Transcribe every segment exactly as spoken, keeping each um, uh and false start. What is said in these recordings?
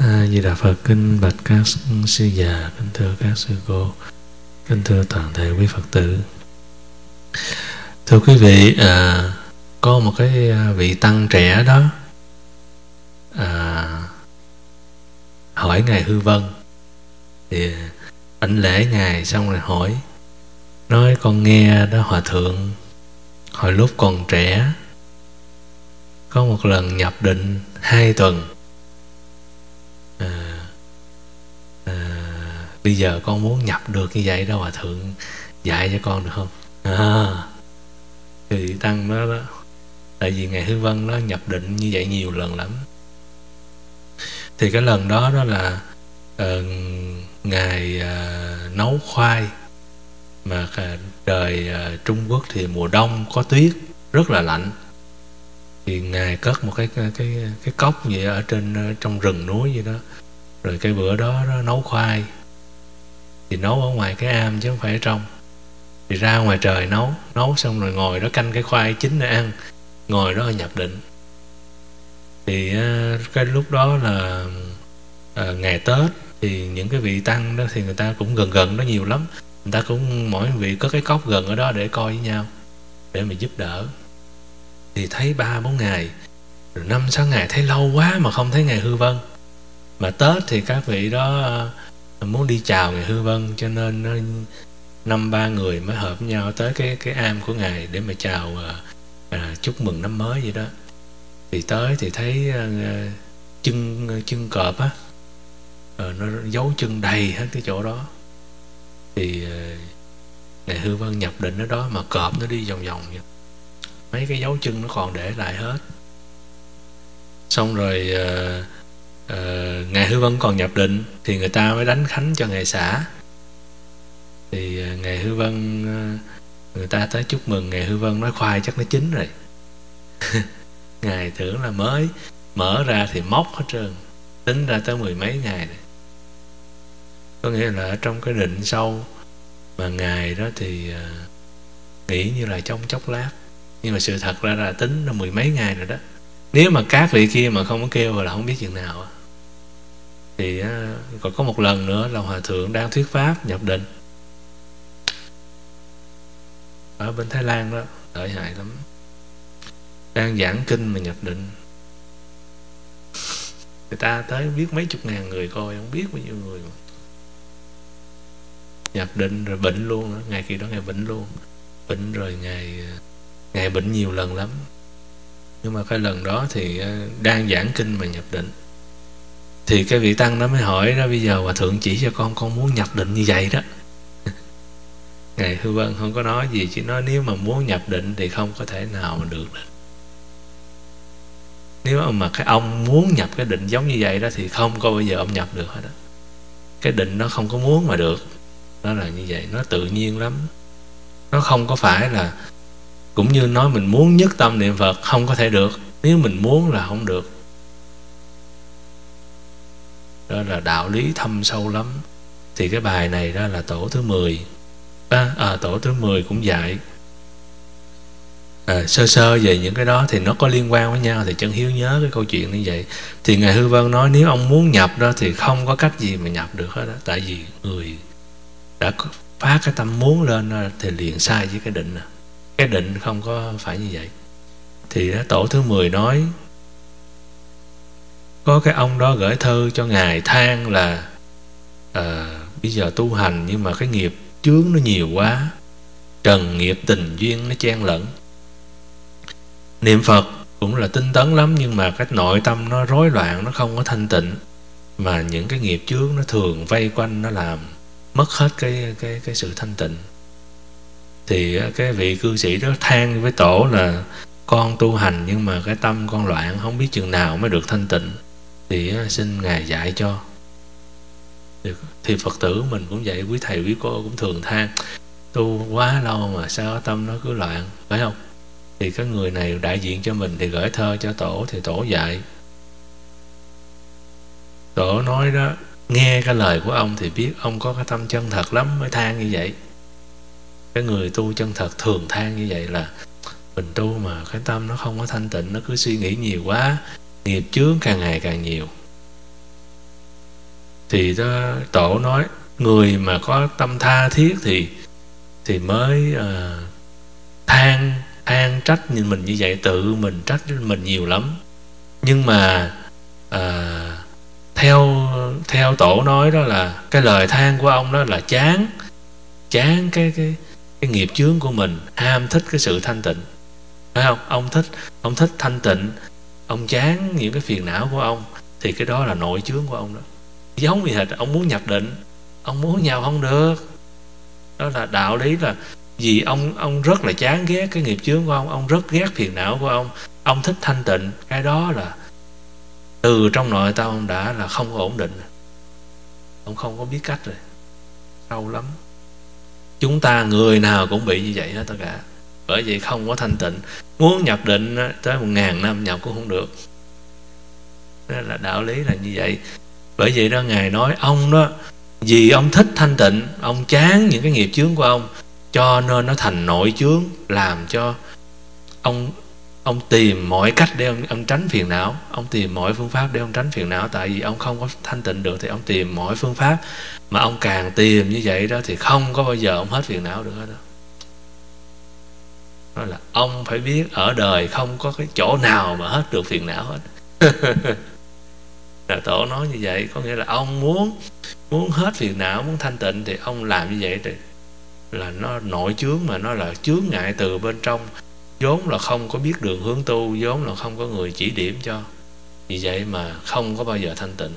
A Di Đà Phật. Kinh bạch các sư già, kính thưa các sư cô, kính thưa toàn thể quý Phật tử. Thưa quý vị, à, có một cái vị tăng trẻ đó à, hỏi ngài Hư Vân, thì đảnh lễ ngài xong rồi hỏi, nói con nghe đó hòa thượng hồi lúc còn trẻ có một lần nhập định hai tuần, à, à, bây giờ con muốn nhập được như vậy đó, hòa thượng dạy cho con được không? À, thì tăng đó, đó tại vì ngài Hư Vân nó nhập định như vậy nhiều lần lắm. Thì cái lần đó đó là uh, ngài uh, nấu khoai, mà trời uh, Trung Quốc thì mùa đông có tuyết rất là lạnh, thì ngài cất một cái cái cái, cái cốc gì ở trên trong rừng núi vậy đó, rồi cái bữa đó, đó nấu khoai thì nấu ở ngoài cái am chứ không phải ở trong. Thì ra ngoài trời nấu nấu xong rồi ngồi đó canh cái khoai chín để ăn, ngồi đó nhập định. Thì cái lúc đó là à, ngày Tết, thì những cái vị tăng đó thì người ta cũng gần gần đó nhiều lắm, người ta cũng mỗi vị có cái cốc gần ở đó để coi với nhau, để mà giúp đỡ. Thì thấy ba bốn ngày, rồi năm sáu ngày thấy lâu quá mà không thấy ngài Hư Vân. Mà Tết thì các vị đó muốn đi chào ngài Hư Vân, cho nên năm ba người mới hợp với nhau tới cái cái am của ngài để mà chào à, chúc mừng năm mới vậy đó. Thì tới thì thấy à, chân chân cọp á, à, nó dấu chân đầy hết cái chỗ đó. Thì à, ngài Hư Vân nhập định ở đó, mà cọp nó đi vòng vòng vậy, mấy cái dấu chân nó còn để lại hết. Xong rồi à, à, ngài Hư Vân còn nhập định, thì người ta mới đánh khánh cho ngài xã. Thì à, ngài Hư Vân à, người ta tới chúc mừng, ngài Hư Vân nói khoai chắc nó chín rồi. Ngài tưởng là mới mở ra thì móc hết trơn, tính ra tới mười mấy ngày rồi. Có nghĩa là ở trong cái định sâu mà ngài đó thì à, nghĩ như là trong chốc lát, nhưng mà sự thật ra là tính là mười mấy ngày rồi đó. Nếu mà các vị kia mà không có kêu là không biết chừng nào. Thì à, còn có một lần nữa là hòa thượng đang thuyết pháp nhập định ở bên Thái Lan đó, lợi hại lắm, đang giảng kinh mà nhập định. Người ta tới biết mấy chục ngàn người coi, không biết bao nhiêu người mà. Nhập định rồi bệnh luôn đó. Ngày kỳ đó ngài bệnh luôn, bệnh rồi ngài ngài bệnh nhiều lần lắm. Nhưng mà cái lần đó thì đang giảng kinh mà nhập định. Thì cái vị tăng đó mới hỏi đó, bây giờ hòa thượng chỉ cho con, con muốn nhập định như vậy đó. Ngài Hư Vân không có nói gì, chỉ nói nếu mà muốn nhập định thì không có thể nào mà được định. Nếu mà cái ông muốn nhập cái định giống như vậy đó thì không có bao giờ ông nhập được hết đó. Cái định nó không có muốn mà được. Nó là như vậy, nó tự nhiên lắm. Nó không có phải là, cũng như nói mình muốn nhất tâm niệm Phật, không có thể được. Nếu mình muốn là không được. Đó là đạo lý thâm sâu lắm. Thì cái bài này đó là tổ thứ mười à, à, tổ thứ mười cũng dạy à, sơ sơ về những cái đó, thì nó có liên quan với nhau. Thì Chân Hiếu nhớ cái câu chuyện như vậy. Thì ngài Hư Vân nói nếu ông muốn nhập đó thì không có cách gì mà nhập được hết đó. Tại vì người đã phát cái tâm muốn lên đó, thì liền sai với cái định. Cái định không có phải như vậy. Thì đó, tổ thứ mười nói có cái ông đó gửi thư cho ngài than là à, bây giờ tu hành nhưng mà cái nghiệp chướng nó nhiều quá, trần nghiệp tình duyên nó chen lẫn. Niệm Phật cũng là tinh tấn lắm, nhưng mà cái nội tâm nó rối loạn, nó không có thanh tịnh, mà những cái nghiệp chướng nó thường vây quanh, nó làm mất hết cái cái cái sự thanh tịnh. Thì cái vị cư sĩ đó than với tổ là con tu hành nhưng mà cái tâm con loạn, không biết chừng nào mới được thanh tịnh, thì xin ngài dạy cho. Thì Phật tử mình cũng vậy, quý thầy quý cô cũng thường than tu quá lâu mà sao tâm nó cứ loạn, phải không? Thì cái người này đại diện cho mình thì gửi thơ cho tổ, thì tổ dạy. Tổ nói đó, nghe cái lời của ông thì biết ông có cái tâm chân thật lắm mới than như vậy. Cái người tu chân thật thường than như vậy là mình tu mà cái tâm nó không có thanh tịnh, nó cứ suy nghĩ nhiều quá, nghiệp chướng càng ngày càng nhiều. Thì đó, Tổ nói người mà có tâm tha thiết thì thì mới uh, than than trách như mình như vậy, tự mình trách mình nhiều lắm. Nhưng mà uh, theo theo Tổ nói đó là cái lời than của ông đó là chán chán cái cái cái nghiệp chướng của mình, ham thích cái sự thanh tịnh, phải không? Ông thích ông thích thanh tịnh, ông chán những cái phiền não của ông, thì cái đó là nội chướng của ông đó. Giống như hệt ông muốn nhập định, ông muốn nhập không được. Đó là đạo lý, là vì ông ông rất là chán ghét cái nghiệp chướng của ông ông rất ghét phiền não của ông ông thích thanh tịnh. Cái đó là từ trong nội tâm ông đã là không có ổn định, ông không có biết cách rồi, sâu lắm. Chúng ta người nào cũng bị như vậy hết tất cả. Bởi vậy không có thanh tịnh, muốn nhập định tới một ngàn năm nhập cũng không được. Đó là đạo lý là như vậy. Bởi vậy đó Ngài nói ông đó, vì ông thích thanh tịnh, ông chán những cái nghiệp chướng của ông, cho nên nó thành nội chướng, làm cho ông ông tìm mọi cách để ông, ông tránh phiền não. Ông tìm mọi phương pháp để ông tránh phiền não. Tại vì ông không có thanh tịnh được thì ông tìm mọi phương pháp. Mà ông càng tìm như vậy đó thì không có bao giờ ông hết phiền não được hết đó. Đó là ông phải biết ở đời không có cái chỗ nào mà hết được phiền não hết. Là Tổ nói như vậy. Có nghĩa là ông muốn muốn hết phiền não, muốn thanh tịnh thì ông làm như vậy thì là nó nội chướng, mà nó là chướng ngại từ bên trong, vốn là không có biết đường hướng tu, vốn là không có người chỉ điểm cho. Vì vậy mà không có bao giờ thanh tịnh.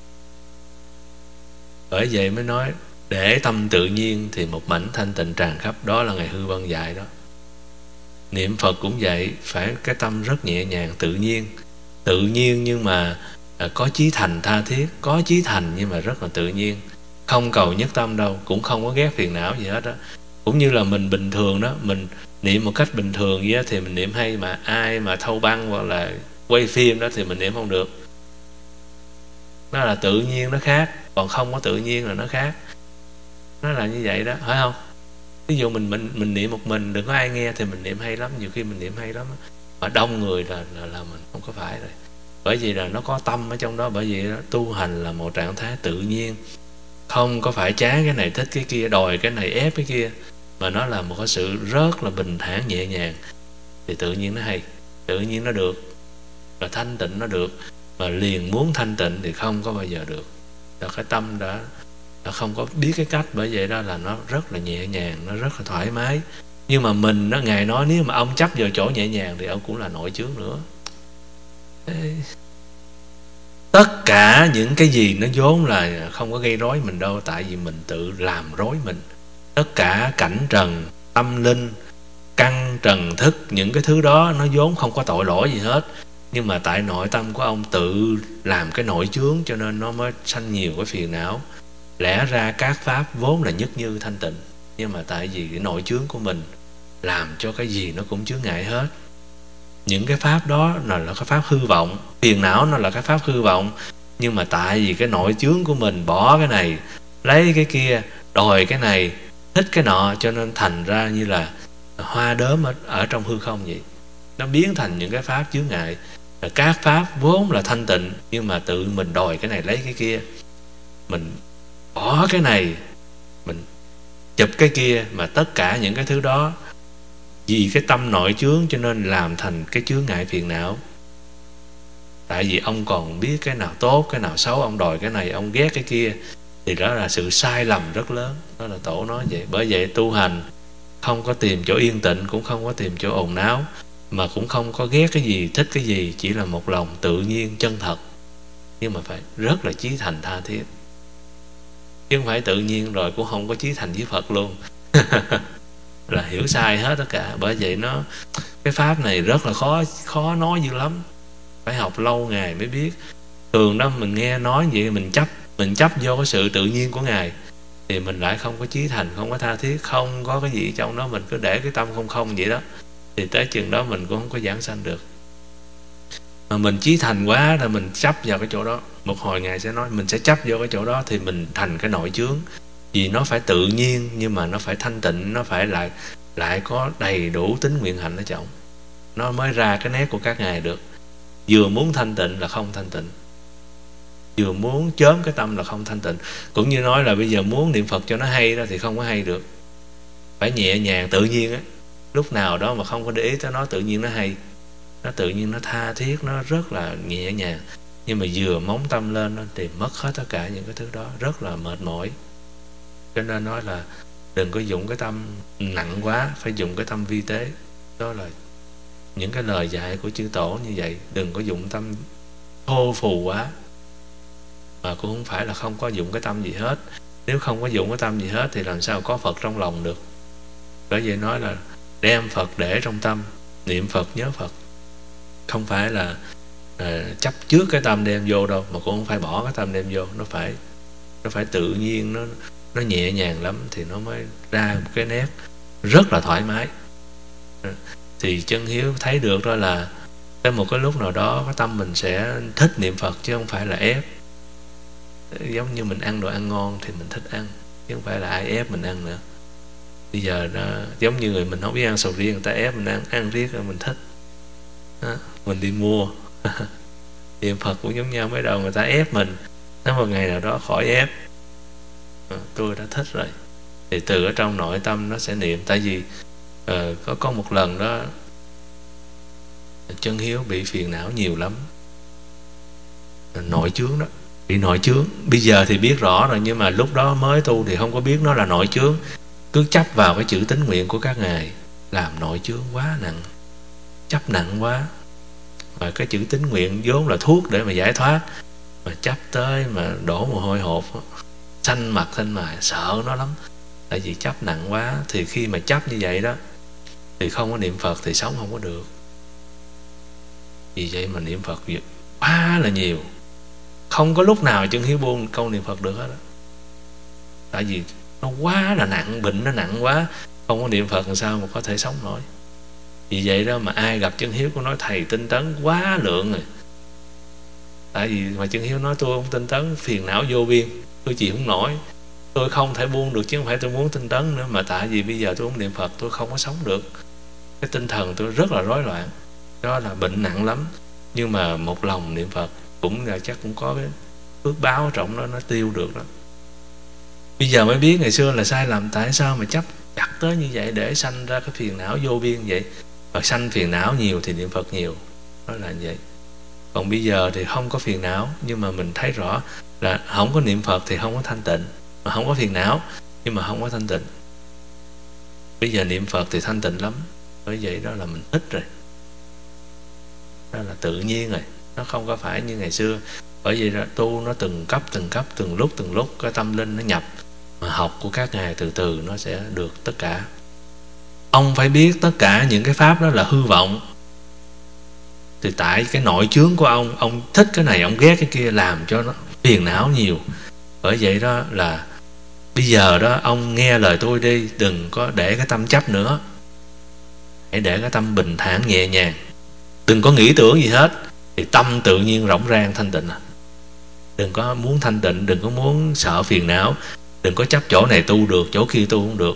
Bởi vậy mới nói để tâm tự nhiên thì một mảnh thanh tịnh tràn khắp. Đó là Ngài Hư Vân dạy đó. Niệm Phật cũng vậy, phải cái tâm rất nhẹ nhàng, tự nhiên. Tự nhiên nhưng mà có chí thành tha thiết, có chí thành nhưng mà rất là tự nhiên, không cầu nhất tâm đâu, cũng không có ghét phiền não gì hết đó. Cũng như là mình bình thường đó, mình niệm một cách bình thường vậy đó, thì mình niệm hay, mà ai mà thâu băng hoặc là quay phim đó thì mình niệm không được. Nó là tự nhiên nó khác, còn không có tự nhiên là nó khác. Nó là như vậy đó, phải không? Ví dụ mình mình mình niệm một mình, đừng có ai nghe thì mình niệm hay lắm, nhiều khi mình niệm hay lắm, mà đông người là là, là mình không có phải rồi. Bởi vì là nó có tâm ở trong đó. Bởi vì đó, tu hành là một trạng thái tự nhiên, không có phải chán cái này thích cái kia, đòi cái này ép cái kia, mà nó là một cái sự rất là bình thản nhẹ nhàng. Thì tự nhiên nó hay, tự nhiên nó được, và thanh tịnh nó được. Mà liền muốn thanh tịnh thì không có bao giờ được. Là cái tâm đã, đã không có biết cái cách. Bởi vậy đó là nó rất là nhẹ nhàng, nó rất là thoải mái. Nhưng mà mình đó, Ngài nói nếu mà ông chấp vào chỗ nhẹ nhàng thì ông cũng là nội chướng nữa. Tất cả những cái gì nó vốn là không có gây rối mình đâu, tại vì mình tự làm rối mình. Tất cả cảnh trần, tâm linh, căn trần thức, những cái thứ đó nó vốn không có tội lỗi gì hết. Nhưng mà tại nội tâm của ông tự làm cái nội chướng, cho nên nó mới sanh nhiều cái phiền não. Lẽ ra các pháp vốn là nhất như thanh tịnh, nhưng mà tại vì cái nội chướng của mình làm cho cái gì nó cũng chướng ngại hết. Những cái pháp đó là, là cái pháp hư vọng, phiền não nó là cái pháp hư vọng. Nhưng mà tại vì cái nội chướng của mình bỏ cái này, lấy cái kia, đòi cái này, thích cái nọ, cho nên thành ra như là hoa đốm ở, ở trong hư không vậy. Nó biến thành những cái pháp chướng ngại. Các pháp vốn là thanh tịnh, nhưng mà tự mình đòi cái này lấy cái kia, mình bỏ cái này, mình chụp cái kia. Mà tất cả những cái thứ đó vì cái tâm nội chướng, cho nên làm thành cái chướng ngại phiền não. Tại vì ông còn biết cái nào tốt, cái nào xấu, ông đòi cái này, ông ghét cái kia, thì đó là sự sai lầm rất lớn. Đó là Tổ nói vậy. Bởi vậy tu hành không có tìm chỗ yên tĩnh, cũng không có tìm chỗ ồn náo, mà cũng không có ghét cái gì, thích cái gì, chỉ là một lòng tự nhiên, chân thật. Nhưng mà phải rất là chí thành tha thiết, chứ không phải tự nhiên rồi cũng không có chí thành với Phật luôn. Là hiểu sai hết tất cả. Bởi vậy nó cái pháp này rất là khó khó nói dữ lắm, phải học lâu ngày mới biết. Thường đó mình nghe nói vậy, mình chấp mình chấp vô cái sự tự nhiên của Ngài, thì mình lại không có chí thành, không có tha thiết, không có cái gì trong đó, mình cứ để cái tâm không không vậy đó, thì tới chừng đó mình cũng không có giảng sanh được. Mà mình chí thành quá là mình chấp vào cái chỗ đó. Một hồi Ngài sẽ nói mình sẽ chấp vô cái chỗ đó, thì mình thành cái nội chướng. Vì nó phải tự nhiên, nhưng mà nó phải thanh tịnh, nó phải lại lại có đầy đủ tính nguyện hạnh ở trong, nó mới ra cái nét của các Ngài được. Vừa muốn thanh tịnh là không thanh tịnh. Vừa muốn chớm cái tâm là không thanh tịnh. Cũng như nói là bây giờ muốn niệm Phật cho nó hay đó thì không có hay được, phải nhẹ nhàng tự nhiên á. Lúc nào đó mà không có để ý tới nó, tự nhiên nó hay, nó tự nhiên nó tha thiết, nó rất là nhẹ nhàng. Nhưng mà vừa móng tâm lên nó thì mất hết tất cả những cái thứ đó, rất là mệt mỏi. Cho nên nói là đừng có dùng cái tâm nặng quá, phải dùng cái tâm vi tế. Đó là những cái lời dạy của chư tổ như vậy. Đừng có dùng tâm thô phù quá, mà cũng không phải là không có dụng cái tâm gì hết. Nếu không có dụng cái tâm gì hết thì làm sao có Phật trong lòng được. Bởi vậy nói là đem Phật để trong tâm, niệm Phật nhớ Phật. Không phải là à, chấp trước cái tâm đem vô đâu, mà cũng không phải bỏ cái tâm đem vô. Nó phải nó phải tự nhiên, nó nó nhẹ nhàng lắm thì nó mới ra một cái nét rất là thoải mái. Thì chân hiếu thấy được đó là tới một cái lúc nào đó cái tâm mình sẽ thích niệm Phật, chứ không phải là ép. Giống như mình ăn đồ ăn ngon thì mình thích ăn, chứ không phải là ai ép mình ăn nữa. Bây giờ nó giống như người mình không biết ăn sầu riêng, người ta ép mình ăn, ăn riết rồi mình thích đó, mình đi mua. Niệm Phật cũng giống nhau, mới đầu người ta ép mình, đến một ngày nào đó khỏi ép, à, tôi đã thích rồi, thì từ ở trong nội tâm nó sẽ niệm. Tại vì uh, có có một lần đó chân hiếu bị phiền não nhiều lắm, nội chướng đó, bị nội chướng. Bây giờ thì biết rõ rồi, nhưng mà lúc đó mới tu thì không có biết nó là nội chướng, cứ chấp vào cái chữ tín nguyện của các ngài, làm nội chướng quá nặng, chấp nặng quá. Và cái chữ tín nguyện vốn là thuốc để mà giải thoát, mà chấp tới mà đổ mồ hôi hột, xanh mặt xanh mày, sợ nó lắm. Tại vì chấp nặng quá, thì khi mà chấp như vậy đó thì không có niệm Phật thì sống không có được. Vì vậy mà niệm Phật quá là nhiều, không có lúc nào chân hiếu buông câu niệm Phật được hết đó. Tại vì nó quá là nặng, bệnh nó nặng quá, không có niệm Phật làm sao mà có thể sống nổi. Vì vậy đó mà ai gặp chân hiếu cũng nói thầy tinh tấn quá lượng rồi. Tại vì mà chân hiếu nói tôi không tinh tấn, phiền não vô biên, tôi chịu không nổi, tôi không thể buông được, chứ không phải tôi muốn tinh tấn nữa, mà tại vì bây giờ tôi không niệm Phật tôi không có sống được. Cái tinh thần tôi rất là rối loạn, đó là bệnh nặng lắm. Nhưng mà một lòng niệm Phật cũng là chắc cũng có cái phước báo ở trong đó, nó tiêu được đó. Bây giờ mới biết ngày xưa là sai lầm, tại sao mà chấp chặt tới như vậy để sanh ra cái phiền não vô biên vậy. Và sanh phiền não nhiều thì niệm Phật nhiều, đó là như vậy. Còn bây giờ thì không có phiền não, nhưng mà mình thấy rõ là không có niệm Phật thì không có thanh tịnh, mà không có phiền não nhưng mà không có thanh tịnh. Bây giờ niệm Phật thì thanh tịnh lắm, bởi vậy đó là mình thích rồi, đó là tự nhiên rồi, nó không có phải như ngày xưa. Bởi vì đó, tu nó từng cấp từng cấp, từng lúc từng lúc cái tâm linh nó nhập, mà học của các ngài từ từ nó sẽ được tất cả. Ông phải biết tất cả những cái pháp đó là hư vọng. Thì tại cái nội chướng của ông, ông thích cái này ông ghét cái kia, làm cho nó phiền não nhiều. Bởi vậy đó là bây giờ đó ông nghe lời tôi đi, đừng có để cái tâm chấp nữa, hãy để cái tâm bình thản nhẹ nhàng, đừng có nghĩ tưởng gì hết, thì tâm tự nhiên rỗng rang thanh tịnh. Đừng có muốn thanh tịnh, đừng có muốn sợ phiền não, đừng có chấp chỗ này tu được, chỗ kia tu không được.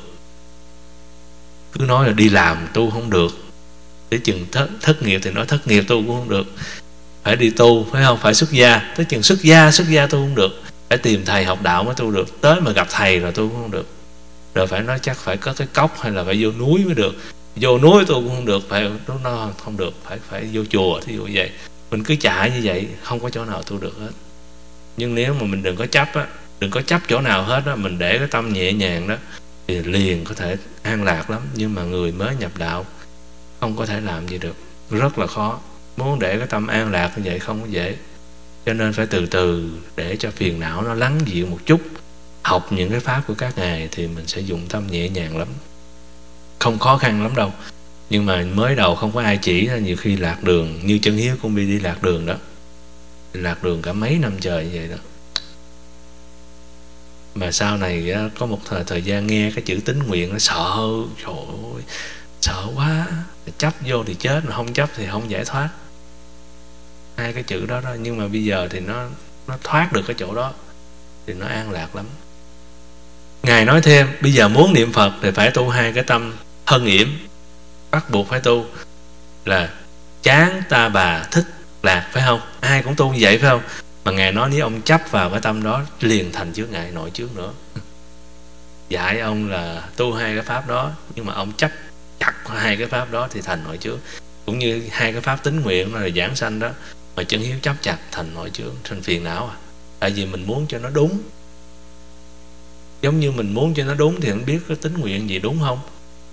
Cứ nói là đi làm tu không được, tới chừng thất, thất nghiệp thì nói thất nghiệp tu cũng không được, phải đi tu, phải không? Phải xuất gia, tới chừng xuất gia xuất gia tu không được, phải tìm thầy học đạo mới tu được, tới mà gặp thầy rồi tu cũng không được. Rồi phải nói chắc phải có cái cốc hay là phải vô núi mới được, vô núi tu cũng không được, phải nó không được, phải phải vô chùa, thí dụ vậy. Mình cứ chạy như vậy không có chỗ nào tu được hết. Nhưng nếu mà mình đừng có chấp á, đừng có chấp chỗ nào hết á, mình để cái tâm nhẹ nhàng đó thì liền có thể an lạc lắm. Nhưng mà người mới nhập đạo không có thể làm gì được, rất là khó. Muốn để cái tâm an lạc như vậy không có dễ. Cho nên phải từ từ để cho phiền não nó lắng dịu một chút. Học những cái pháp của các ngài thì mình sẽ dùng tâm nhẹ nhàng lắm, không khó khăn lắm đâu. Nhưng mà mới đầu không có ai chỉ, nhiều khi lạc đường. Như chân hiếu cũng bị đi lạc đường đó, lạc đường cả mấy năm trời như vậy đó. Mà sau này có một thời, thời gian nghe cái chữ tín nguyện nó sợ, trời ơi, sợ quá. Chấp vô thì chết, mà không chấp thì không giải thoát. Hai cái chữ đó đó. Nhưng mà bây giờ thì nó nó thoát được cái chỗ đó thì nó an lạc lắm. Ngài nói thêm, bây giờ muốn niệm Phật thì phải tu hai cái tâm hân yểm, bắt buộc phải tu là chán ta bà thích lạc, phải không? Ai cũng tu như vậy phải không? Mà Ngài nói nếu ông chấp vào cái tâm đó liền thành chướng ngại nội chướng nữa. Dạy ông là tu hai cái pháp đó, nhưng mà ông chấp chặt hai cái pháp đó thì thành nội chướng. Cũng như hai cái pháp tín nguyện là giảng sanh đó, mà chân hiếu chấp chặt thành nội chướng, thành phiền não à. Tại vì mình muốn cho nó đúng. Giống như mình muốn cho nó đúng thì không biết cái tín nguyện gì đúng không.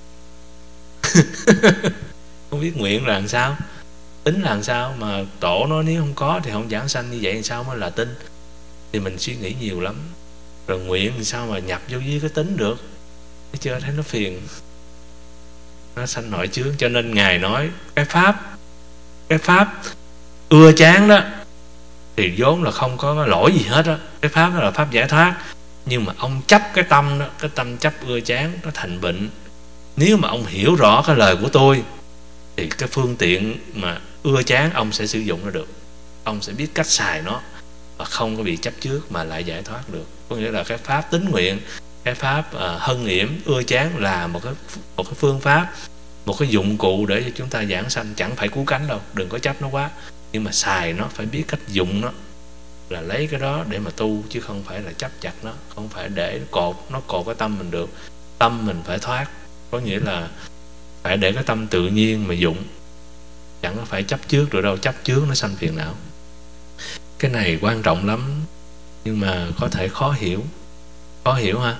Không biết nguyện là làm sao, tính là làm sao. Mà tổ nói nếu không có thì không giảng sanh, như vậy làm sao mới là tin. Thì mình suy nghĩ nhiều lắm. Rồi nguyện thì sao mà nhập vô với cái tính được. Thấy chưa, thấy nó phiền, nó sanh nội chướng. Cho nên Ngài nói cái pháp cái pháp ưa chán đó thì vốn là không có lỗi gì hết đó. Cái pháp đó là pháp giải thoát. Nhưng mà ông chấp cái tâm đó, cái tâm chấp ưa chán nó thành bệnh. Nếu mà ông hiểu rõ cái lời của tôi thì cái phương tiện mà ưa chán ông sẽ sử dụng nó được. Ông sẽ biết cách xài nó và không có bị chấp trước mà lại giải thoát được. Có nghĩa là cái pháp tín nguyện, cái pháp à, hân yểm ưa chán là một cái một cái phương pháp, một cái dụng cụ để cho chúng ta giảng sanh. Chẳng phải cứu cánh đâu, đừng có chấp nó quá, nhưng mà xài nó phải biết cách dụng nó, là lấy cái đó để mà tu, chứ không phải là chấp chặt nó, không phải để nó cột nó cột cái tâm mình được. Tâm mình phải thoát, có nghĩa là phải để cái tâm tự nhiên mà dụng, chẳng có phải chấp trước được đâu. Chấp trước nó sanh phiền não. Cái này quan trọng lắm, nhưng mà có thể khó hiểu. Khó hiểu ha.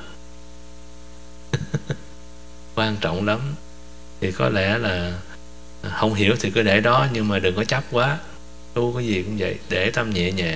Quan trọng lắm. Thì có lẽ là không hiểu thì cứ để đó, nhưng mà đừng có chấp quá. Tu cái gì cũng vậy, để tâm nhẹ nhàng.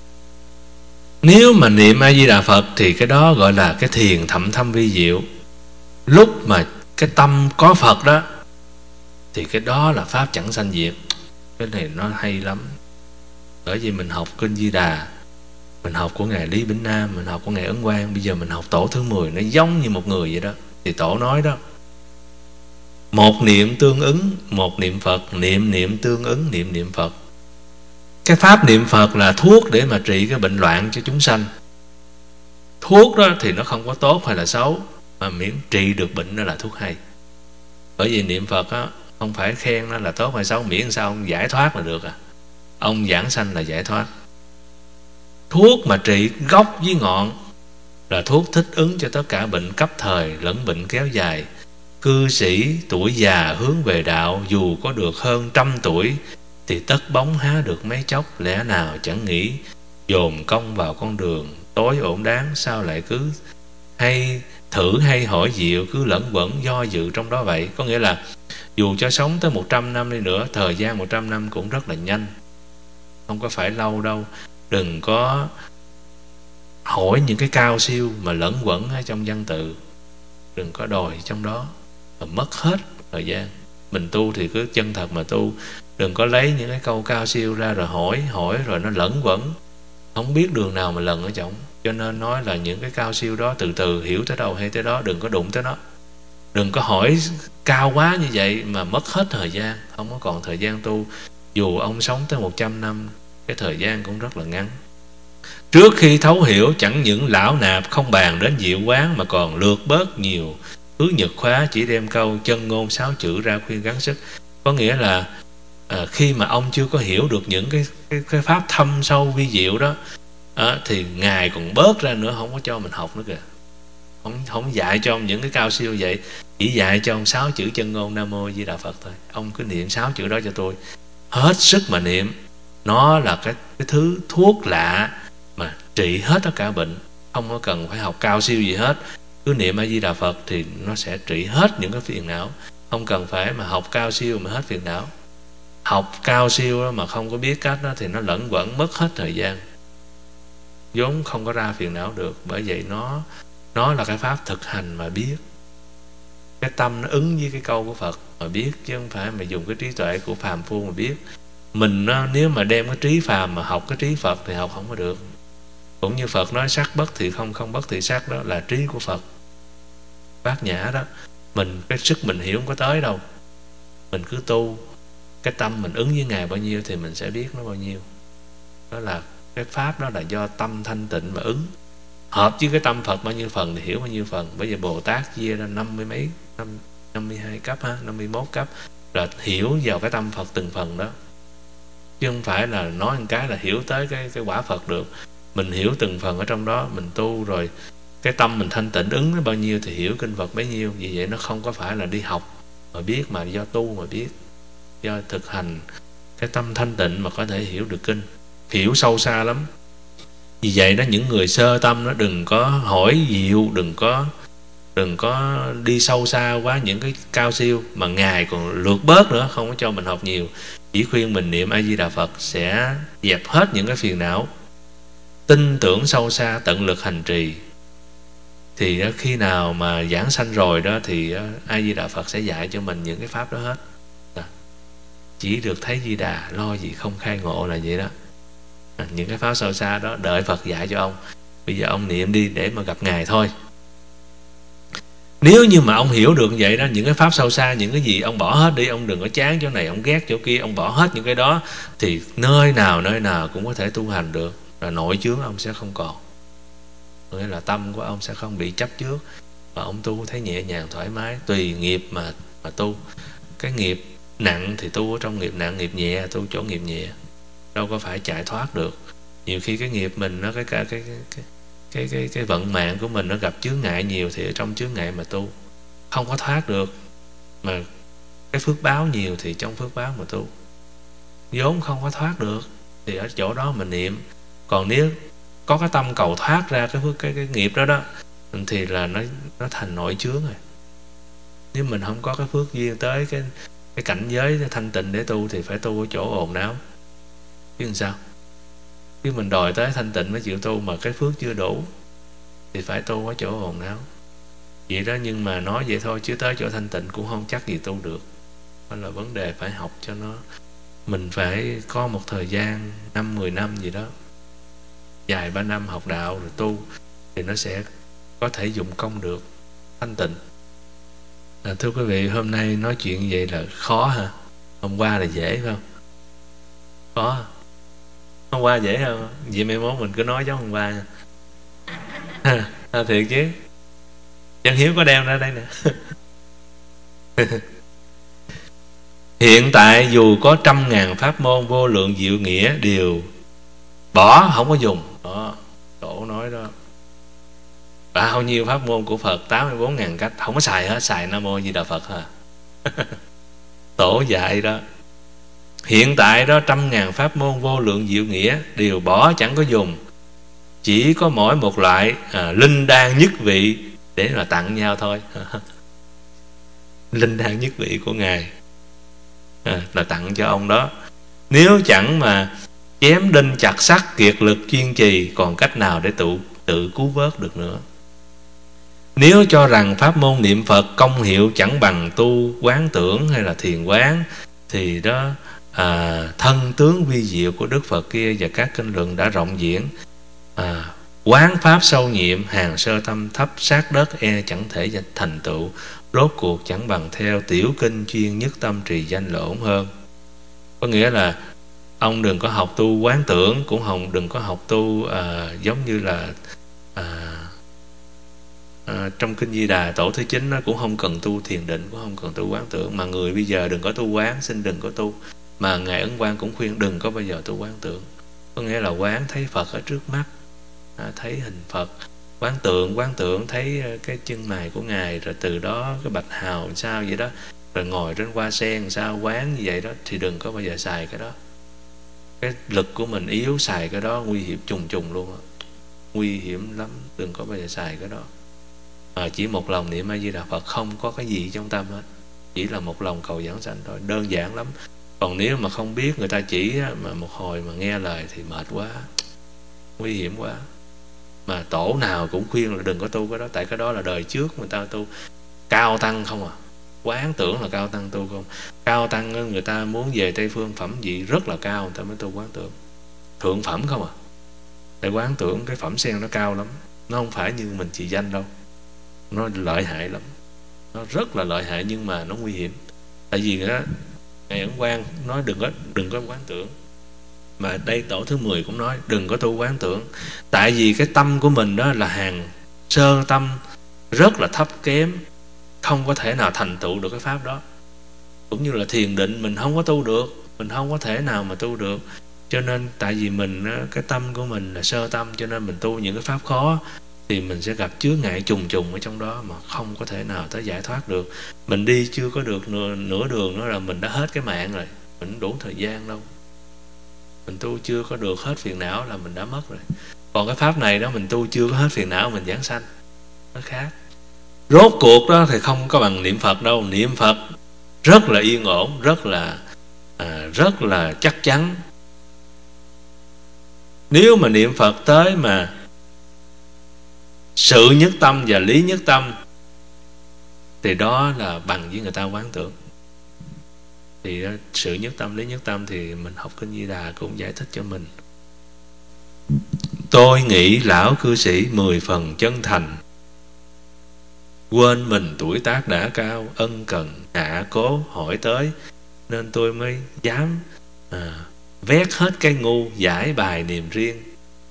Nếu mà niệm A Di Đà Phật thì cái đó gọi là cái thiền thậm thâm vi diệu. Lúc mà cái tâm có Phật đó thì cái đó là pháp chẳng sanh diệt. Cái này nó hay lắm. Bởi vì mình học Kinh Di Đà, mình học của Ngài Lý Bỉnh Nam, mình học của Ngài Ấn Quang, bây giờ mình học tổ thứ mười, nó giống như một người vậy đó. Thì tổ nói đó, một niệm tương ứng, một niệm Phật, niệm niệm tương ứng, niệm niệm Phật. Cái pháp niệm Phật là thuốc để mà trị cái bệnh loạn cho chúng sanh. Thuốc đó thì nó không có tốt hay là xấu, mà miễn trị được bệnh đó là thuốc hay. Bởi vì niệm Phật đó, không phải khen nó là tốt hay xấu, miễn sao ông giải thoát là được à. Ông giảng sanh là giải thoát. Thuốc mà trị gốc với ngọn là thuốc thích ứng cho tất cả bệnh cấp thời lẫn bệnh kéo dài. Cư sĩ tuổi già hướng về đạo, dù có được hơn trăm tuổi thì tất bóng há được mấy chốc. Lẽ nào chẳng nghĩ dồn công vào con đường tối ổn đáng, sao lại cứ hay thử hay hỏi diệu, cứ lẫn quẩn do dự trong đó vậy. Có nghĩa là dù cho sống tới một trăm năm đi nữa, thời gian một trăm năm cũng rất là nhanh, không có phải lâu đâu. Đừng có hỏi những cái cao siêu mà lẫn quẩn ở trong văn tự, đừng có đòi trong đó mà mất hết thời gian. Mình tu thì cứ chân thật mà tu, đừng có lấy những cái câu cao siêu ra rồi hỏi hỏi rồi nó lẫn quẩn, không biết đường nào mà lần ở trong. Cho nên nói là những cái cao siêu đó từ từ hiểu tới đâu hay tới đó, đừng có đụng tới nó. Đừng có hỏi cao quá như vậy mà mất hết thời gian, không có còn thời gian tu. Dù ông sống tới một trăm năm, cái thời gian cũng rất là ngắn. Trước khi thấu hiểu, chẳng những lão nạp không bàn đến diệu quán, mà còn lược bớt nhiều thứ nhật khóa, chỉ đem câu chân ngôn sáu chữ ra khuyên gắng sức. Có nghĩa là à, khi mà ông chưa có hiểu được những cái, cái, cái pháp thâm sâu vi diệu đó à, thì Ngài còn bớt ra nữa, không có cho mình học nữa kìa. Không, không dạy cho ông những cái cao siêu vậy, chỉ dạy cho ông sáu chữ chân ngôn Nam Mô Di Đà Phật thôi. Ông cứ niệm sáu chữ đó cho tôi, hết sức mà niệm. Nó là cái, cái thứ thuốc lạ mà trị hết tất cả bệnh, không có cần phải học cao siêu gì hết. Cứ niệm A Di Đà Phật thì nó sẽ trị hết những cái phiền não, không cần phải mà học cao siêu mà hết phiền não. Học cao siêu đó mà không có biết cách đó thì nó lẫn quẩn mất hết thời gian, vốn không có ra phiền não được. Bởi vậy nó nó là cái pháp thực hành mà biết. Cái tâm nó ứng với cái câu của Phật mà biết, chứ không phải mà dùng cái trí tuệ của phàm phu mà biết. Mình nó, nếu mà đem cái trí phàm mà học cái trí Phật thì học không có được. Cũng như Phật nói sắc bất thì không, không bất thì sắc, đó là trí của Phật bát nhã đó. Mình cái sức mình hiểu không có tới đâu. Mình cứ tu, cái tâm mình ứng với Ngài bao nhiêu thì mình sẽ biết nó bao nhiêu. Đó là cái pháp đó là do tâm thanh tịnh mà ứng. Hợp với cái tâm Phật bao nhiêu phần thì hiểu bao nhiêu phần. Bây giờ Bồ Tát chia ra năm mươi mấy, năm mươi hai cấp ha, năm mươi mốt cấp, là hiểu vào cái tâm Phật từng phần đó. chứ không phải là nói một cái là hiểu tới cái, cái quả Phật được. Mình hiểu từng phần ở trong đó, mình tu rồi cái tâm mình thanh tịnh ứng nó bao nhiêu thì hiểu kinh Phật bấy nhiêu. Vì vậy nó không có phải là đi học mà biết, mà do tu mà biết, do thực hành cái tâm thanh tịnh mà có thể hiểu được kinh, hiểu sâu xa lắm. Vì vậy đó, những người sơ tâm nó đừng có hỏi diệu, đừng có đừng có đi sâu xa quá những cái cao siêu, mà Ngài còn lược bớt nữa, không có cho mình học nhiều, chỉ khuyên mình niệm A Di Đà Phật sẽ dẹp hết những cái phiền não, tin tưởng sâu xa, tận lực hành trì. Thì đó, khi nào mà giảng sanh rồi đó thì A Di Đà Phật sẽ dạy cho mình những cái pháp đó hết. Đó. Chỉ được thấy Di Đà, lo gì không khai ngộ là vậy đó. À, những cái pháp sâu xa đó đợi Phật dạy cho ông. Bây giờ ông niệm đi để mà gặp Ngài thôi. Nếu như mà ông hiểu được vậy đó, những cái pháp sâu xa, những cái gì ông bỏ hết đi, ông đừng có chán chỗ này, ông ghét chỗ kia, ông bỏ hết những cái đó, thì nơi nào nơi nào cũng có thể tu hành được. Là nội chướng ông sẽ không còn, nghĩa là tâm của ông sẽ không bị chấp trước, và ông tu thấy nhẹ nhàng thoải mái, tùy nghiệp mà mà tu. Cái nghiệp nặng thì tu ở trong nghiệp nặng, nghiệp nhẹ tu chỗ nghiệp nhẹ, đâu có phải chạy thoát được. Nhiều khi cái nghiệp mình nó cái cái cái cái cái cái, cái vận mạng của mình nó gặp chướng ngại nhiều, thì ở trong chướng ngại mà tu không có thoát được. Mà cái phước báo nhiều thì trong phước báo mà tu, vốn không có thoát được thì ở chỗ đó mình niệm. Còn nếu có cái tâm cầu thoát ra cái phước cái, cái nghiệp đó đó thì là nó nó thành nội chướng rồi. Nếu mình không có cái phước duyên tới cái cái cảnh giới thanh tịnh để tu thì phải tu ở chỗ ồn náo, chứ làm sao. Nếu mình đòi tới thanh tịnh mới chịu tu mà cái phước chưa đủ thì phải tu ở chỗ ồn náo vậy đó. Nhưng mà nói vậy thôi chứ tới chỗ thanh tịnh cũng không chắc gì tu được. Đó là vấn đề phải học cho nó. Mình phải có một thời gian năm mười năm gì đó, dài ba năm học đạo rồi tu, thì nó sẽ có thể dụng công được thanh tịnh. À, thưa quý vị, hôm nay nói chuyện vậy là khó ha. Hôm qua là dễ phải không? Khó. Hôm qua dễ không? Vậy mai mốt mình cứ nói giống hôm qua nha. À, thiệt chứ. Chân Hiếu có đem ra đây nè. Hiện tại dù có trăm ngàn pháp môn vô lượng diệu nghĩa đều bỏ, không có dùng. Đó, Tổ nói đó. Bao nhiêu pháp môn của Phật, tám mươi bốn ngàn cách, không có xài hết, xài Nam Mô Di Đà Phật hả? Tổ dạy đó. Hiện tại đó trăm ngàn pháp môn vô lượng diệu nghĩa đều bỏ, chẳng có dùng. Chỉ có mỗi một loại à, linh đan nhất vị để mà tặng nhau thôi. Linh đan nhất vị của Ngài à, là tặng cho ông đó. Nếu chẳng mà chém đinh chặt sắt, kiệt lực kiên trì, còn cách nào để tự, tự cứu vớt được nữa. Nếu cho rằng pháp môn niệm Phật công hiệu chẳng bằng tu quán tưởng hay là thiền quán, thì đó à, thân tướng vi diệu của Đức Phật kia và các kinh luận đã rộng diễn. à, Quán pháp sâu nhiệm, hàng sơ tâm thấp sát đất, e chẳng thể thành tựu. Rốt cuộc chẳng bằng theo tiểu kinh chuyên nhất tâm trì danh là ổn hơn. Có nghĩa là ông đừng có học tu quán tưởng, cũng không đừng có học tu à, giống như là à, à, trong kinh Di Đà tổ thứ chín nó cũng không cần tu thiền định, cũng không cần tu quán tưởng. Mà người bây giờ đừng có tu quán, xin đừng có tu. Mà Ngài Ấn Quang cũng khuyên đừng có bao giờ tu quán tưởng. Có nghĩa là quán thấy Phật ở trước mắt, à, thấy hình Phật. Quán tượng, quán tượng thấy cái chân mày của Ngài, rồi từ đó cái bạch hào sao vậy đó, rồi ngồi trên hoa sen sao, quán như vậy đó, thì đừng có bao giờ xài cái đó. Cái lực của mình yếu, xài cái đó nguy hiểm trùng trùng luôn đó. Nguy hiểm lắm, đừng có bao giờ xài cái đó. à, Chỉ một lòng niệm A Di Đà Phật, không có cái gì trong tâm hết, chỉ là một lòng cầu giảng sanh thôi, đơn giản lắm. Còn nếu mà không biết, người ta chỉ mà một hồi mà nghe lời thì mệt quá, nguy hiểm quá. Mà tổ nào cũng khuyên là đừng có tu cái đó, tại cái đó là đời trước người ta tu cao tăng không à. Quán tưởng là cao tăng tu không. Cao tăng người ta muốn về Tây Phương phẩm vị rất là cao, người ta mới tu quán tưởng. Thượng phẩm không à. Tại quán tưởng cái phẩm sen nó cao lắm, nó không phải như mình trì danh đâu. Nó lợi hại lắm, nó rất là lợi hại, nhưng mà nó nguy hiểm. Tại vì đó Ngài Ấn Quang nói đừng có đừng có quán tưởng. Mà đây tổ thứ mười cũng nói đừng có tu quán tưởng. Tại vì cái tâm của mình đó là hàng sơ tâm, rất là thấp kém, không có thể nào thành tựu được cái pháp đó. Cũng như là thiền định mình không có tu được, mình không có thể nào mà tu được. Cho nên tại vì mình, cái tâm của mình là sơ tâm, cho nên mình tu những cái pháp khó thì mình sẽ gặp chướng ngại trùng trùng ở trong đó mà không có thể nào tới giải thoát được. Mình đi chưa có được nửa, nửa đường nữa là mình đã hết cái mạng rồi, mình đủ thời gian đâu. Mình tu chưa có được hết phiền não là mình đã mất rồi. Còn cái pháp này đó, mình tu chưa có hết phiền não mình giảng sanh, nó khác. Rốt cuộc đó thì không có bằng niệm Phật đâu. Niệm Phật rất là yên ổn, rất là à, rất là chắc chắn. Nếu mà niệm Phật tới mà sự nhất tâm và lý nhất tâm thì đó là bằng với người ta quán tưởng. Thì đó, sự nhất tâm, lý nhất tâm thì mình học Kinh Di Đà cũng giải thích cho mình. Tôi nghĩ lão cư sĩ mười phần chân thành, quên mình tuổi tác đã cao, ân cần hạ cố hỏi tới, nên tôi mới dám à, vét hết cái ngu, giải bài niềm riêng.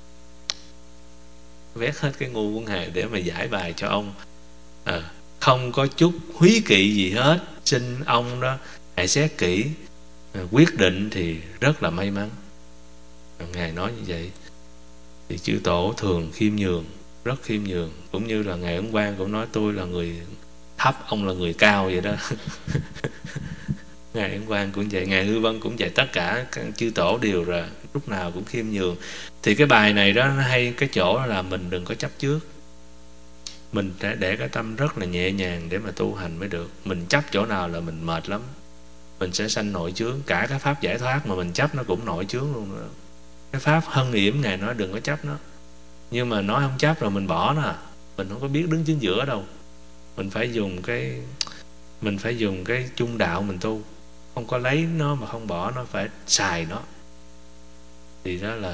Vét hết cái ngu của Ngài để mà giải bài cho ông, à, không có chút húy kỵ gì hết. Xin ông đó hãy xét kỹ, à, quyết định thì rất là may mắn. Ngài nói như vậy. Thì chư tổ thường khiêm nhường, rất khiêm nhường. Cũng như là Ngài Ấn Quang cũng nói tôi là người thấp, ông là người cao vậy đó. Ngài Ấn Quang cũng vậy, Ngài Hư Vân cũng vậy. Tất cả các chư tổ đều là lúc nào cũng khiêm nhường. Thì cái bài này đó nó hay cái chỗ là mình đừng có chấp trước. Mình để, để cái tâm rất là nhẹ nhàng để mà tu hành mới được. Mình chấp chỗ nào là mình mệt lắm, mình sẽ sanh nội chướng. Cả cái pháp giải thoát mà mình chấp nó cũng nội chướng luôn nữa. Cái pháp hân yểm Ngài nói đừng có chấp nó, nhưng mà nói không chấp rồi mình bỏ nó. Mình không có biết đứng chính giữa đâu. Mình phải dùng cái Mình phải dùng cái trung đạo mình tu. Không có lấy nó mà không bỏ nó, phải xài nó. Thì đó là